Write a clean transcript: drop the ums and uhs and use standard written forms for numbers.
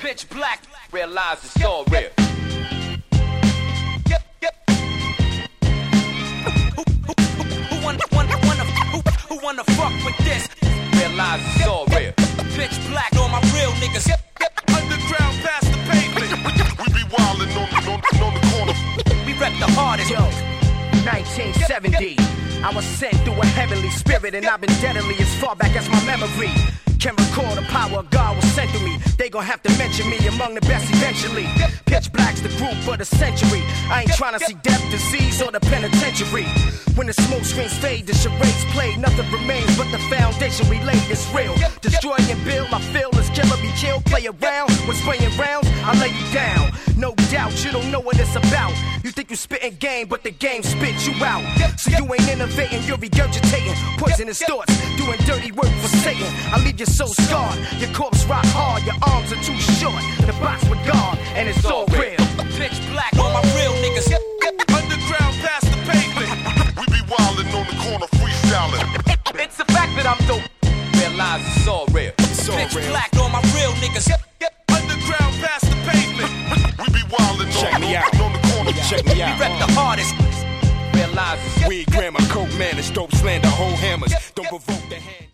pitch black, realize it's all real. Who wanna fuck with this? Realize it's all real. Pitch black on my real niggas. Underground past the pavement. We be wildin' on the corner. We rep the hardest. Yo, 1970. I was sent through a heavenly spirit, and I've been deadly as far back as my memory can recall. The power of God was sent to me. They gon' have to mention me among the best eventually. Pitch black's the group for the century. I ain't tryna see death, disease, or the penitentiary. When the smoke screens fade, the charades play. Nothing remains but the foundation we laid is real. Destroy and build, I feel this killer be killed. Play around, when spraying rounds, I lay you down. No doubt, you don't know what it's about. You think you spitting game, but the game spit you out. So you ain't innovating, you're regurgitating poisonous thoughts, doing dirty work for Satan. I leave you so scarred, your corpse rock hard, your arms are too short. The box with God, and it's all real. Pitch black on my real niggas. Underground past the pavement. We be wildin' on the corner freestyling. It's the fact that I'm dope. Realize it's all real. Pitch black on my real niggas. Underground past the pavement. We be wildin' on the corner. Check me out. We rep the hardest. Realize it's Weed, grammar, coke, man, it's dope, slander, whole hammers. Don't provoke the hand.